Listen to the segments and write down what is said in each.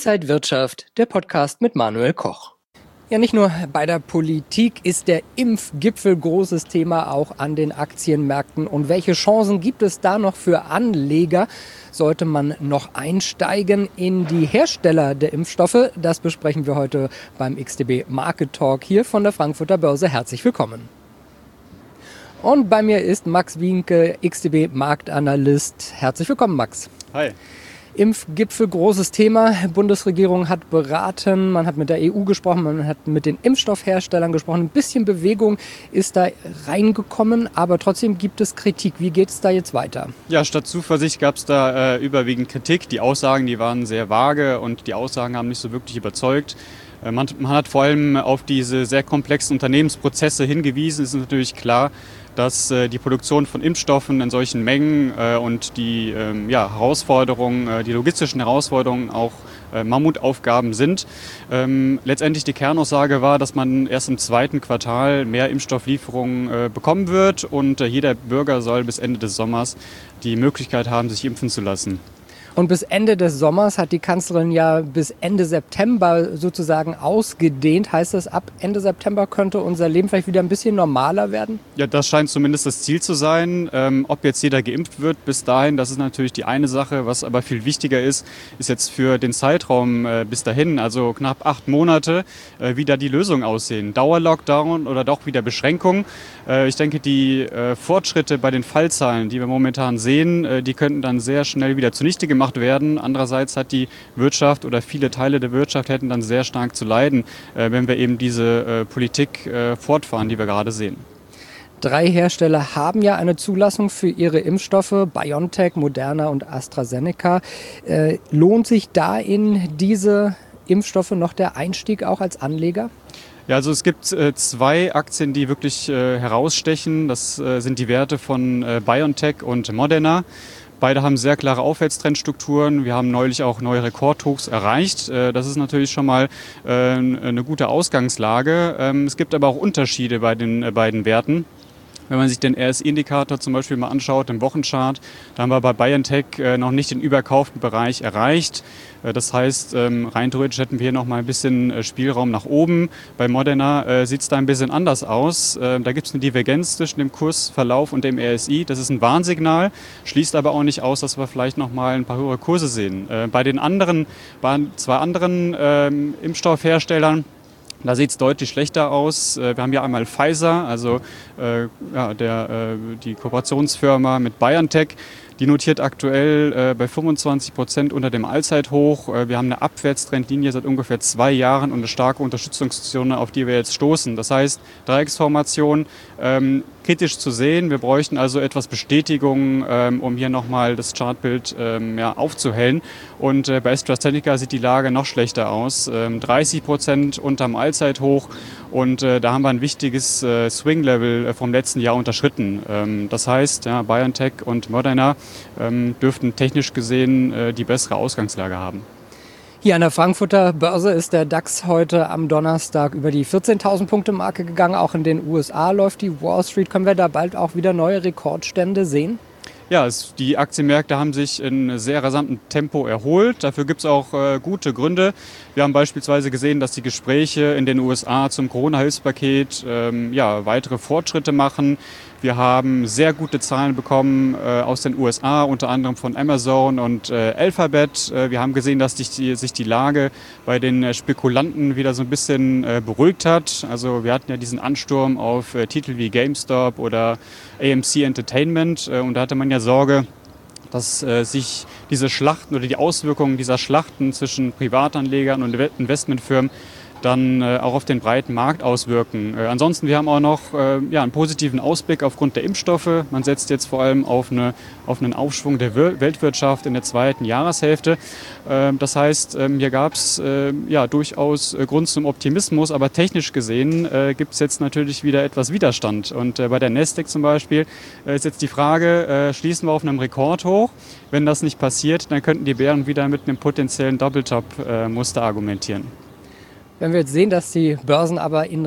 Inside Wirtschaft, der Podcast mit Manuel Koch. Ja, nicht nur bei der Politik ist der Impfgipfel großes Thema, auch an den Aktienmärkten. Und welche Chancen gibt es da noch für Anleger? Sollte man noch einsteigen in die Hersteller der Impfstoffe? Das besprechen wir heute beim XTB Market Talk hier von der Frankfurter Börse. Herzlich willkommen. Und bei mir ist Max Wienke, XTB Marktanalyst. Herzlich willkommen, Max. Hi. Impfgipfel, großes Thema. Die Bundesregierung hat beraten, man hat mit der EU gesprochen, man hat mit den Impfstoffherstellern gesprochen. Ein bisschen Bewegung ist da reingekommen, aber trotzdem gibt es Kritik. Wie geht es da jetzt weiter? Ja, statt Zuversicht gab es da überwiegend Kritik. Die Aussagen, die waren sehr vage und die Aussagen haben nicht so wirklich überzeugt. Man hat vor allem auf diese sehr komplexen Unternehmensprozesse hingewiesen. Es ist natürlich klar, dass die Produktion von Impfstoffen in solchen Mengen und die Herausforderungen, die logistischen Herausforderungen auch Mammutaufgaben sind. Letztendlich die Kernaussage war, dass man erst im zweiten Quartal mehr Impfstofflieferungen bekommen wird und jeder Bürger soll bis Ende des Sommers die Möglichkeit haben, sich impfen zu lassen. Und bis Ende des Sommers hat die Kanzlerin ja bis Ende September sozusagen ausgedehnt. Heißt das, ab Ende September könnte unser Leben vielleicht wieder ein bisschen normaler werden? Ja, das scheint zumindest das Ziel zu sein. Ob jetzt jeder geimpft wird bis dahin, das ist natürlich die eine Sache. Was aber viel wichtiger ist, ist jetzt für den Zeitraum bis dahin, also knapp 8 Monate, wie da die Lösungen aussehen. Dauerlockdown oder doch wieder Beschränkungen. Ich denke, die Fortschritte bei den Fallzahlen, die wir momentan sehen, die könnten dann sehr schnell wieder zunichte gemacht werden. Andererseits hat die Wirtschaft oder viele Teile der Wirtschaft hätten dann sehr stark zu leiden, wenn wir eben diese Politik fortfahren, die wir gerade sehen. 3 Hersteller haben ja eine Zulassung für ihre Impfstoffe, BioNTech, Moderna und AstraZeneca. Lohnt sich da in diese Impfstoffe noch der Einstieg auch als Anleger? Ja, also es gibt 2 Aktien, die wirklich herausstechen. Das sind die Werte von BioNTech und Moderna. Beide haben sehr klare Aufwärtstrendstrukturen. Wir haben neulich auch neue Rekordhochs erreicht. Das ist natürlich schon mal eine gute Ausgangslage. Es gibt aber auch Unterschiede bei den beiden Werten. Wenn man sich den RSI-Indikator zum Beispiel mal anschaut, im Wochenchart, da haben wir bei BioNTech noch nicht den überkauften Bereich erreicht. Das heißt, rein theoretisch hätten wir hier noch mal ein bisschen Spielraum nach oben. Bei Moderna sieht es da ein bisschen anders aus. Da gibt es eine Divergenz zwischen dem Kursverlauf und dem RSI. Das ist ein Warnsignal, schließt aber auch nicht aus, dass wir vielleicht noch mal ein paar höhere Kurse sehen. Bei den anderen, 2 anderen Impfstoffherstellern, da sieht es deutlich schlechter aus. Wir haben hier einmal Pfizer, also die Kooperationsfirma mit BioNTech. Die notiert aktuell bei 25% unter dem Allzeithoch. Wir haben eine Abwärtstrendlinie seit ungefähr 2 Jahren und eine starke Unterstützungszone, auf die wir jetzt stoßen. Das heißt, Dreiecksformation kritisch zu sehen. Wir bräuchten also etwas Bestätigung, um hier nochmal das Chartbild aufzuhellen. Und bei AstraZeneca sieht die Lage noch schlechter aus. 30% unterm Allzeithoch. Und da haben wir ein wichtiges Swing-Level vom letzten Jahr unterschritten. Das heißt, ja, BioNTech und Moderna dürften technisch gesehen die bessere Ausgangslage haben. Hier an der Frankfurter Börse ist der DAX heute am Donnerstag über die 14.000 Punkte Marke gegangen. Auch in den USA läuft die Wall Street. Können wir da bald auch wieder neue Rekordstände sehen? Ja, die Aktienmärkte haben sich in sehr rasantem Tempo erholt. Dafür gibt es auch gute Gründe. Wir haben beispielsweise gesehen, dass die Gespräche in den USA zum Corona-Hilfspaket weitere Fortschritte machen. Wir haben sehr gute Zahlen bekommen aus den USA, unter anderem von Amazon und Alphabet. Wir haben gesehen, dass sich die Lage bei den Spekulanten wieder so ein bisschen beruhigt hat. Also wir hatten ja diesen Ansturm auf Titel wie GameStop oder AMC Entertainment und da hatte man ja Sorge, dass sich diese Schlachten oder die Auswirkungen dieser Schlachten zwischen Privatanlegern und Investmentfirmen dann auch auf den breiten Markt auswirken. Ansonsten, wir haben auch noch einen positiven Ausblick aufgrund der Impfstoffe. Man setzt jetzt vor allem auf einen Aufschwung der Weltwirtschaft in der zweiten Jahreshälfte. Das heißt, hier gab es durchaus Grund zum Optimismus, aber technisch gesehen gibt es jetzt natürlich wieder etwas Widerstand. Und bei der Nasdaq zum Beispiel ist jetzt die Frage, schließen wir auf einem Rekordhoch? Wenn das nicht passiert, dann könnten die Bären wieder mit einem potenziellen Doubletop-Muster argumentieren. Wenn wir jetzt sehen, dass die Börsen aber in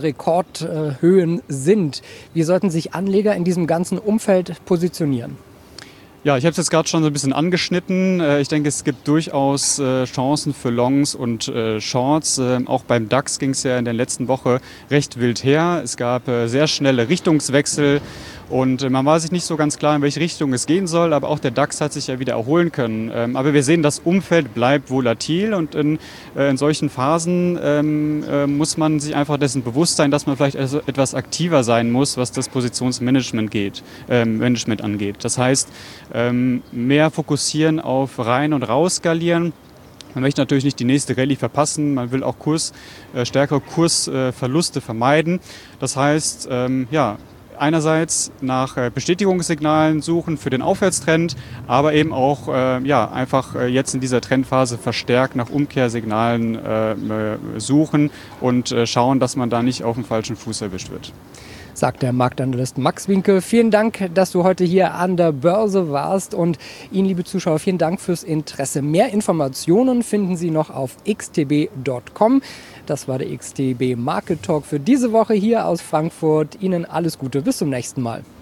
Rekordhöhen sind, wie sollten sich Anleger in diesem ganzen Umfeld positionieren? Ja, ich habe es jetzt gerade schon so ein bisschen angeschnitten. Ich denke, es gibt durchaus Chancen für Longs und Shorts. Auch beim DAX ging es ja in der letzten Woche recht wild her. Es gab sehr schnelle Richtungswechsel und man war sich nicht so ganz klar, in welche Richtung es gehen soll. Aber auch der DAX hat sich ja wieder erholen können. Aber wir sehen, das Umfeld bleibt volatil und in solchen Phasen muss man sich einfach dessen bewusst sein, dass man vielleicht etwas aktiver sein muss, was das Positionsmanagement angeht. Das heißt, mehr fokussieren auf rein und raus skalieren. Man möchte natürlich nicht die nächste Rallye verpassen, man will auch stärkere Kursverluste vermeiden. Das heißt, einerseits nach Bestätigungssignalen suchen für den Aufwärtstrend, aber eben auch einfach jetzt in dieser Trendphase verstärkt nach Umkehrsignalen suchen und schauen, dass man da nicht auf dem falschen Fuß erwischt wird. Sagt der Marktanalyst Max Winke. Vielen Dank, dass du heute hier an der Börse warst und Ihnen, liebe Zuschauer, vielen Dank fürs Interesse. Mehr Informationen finden Sie noch auf xtb.com. Das war der XTB Market Talk für diese Woche hier aus Frankfurt. Ihnen alles Gute, bis zum nächsten Mal.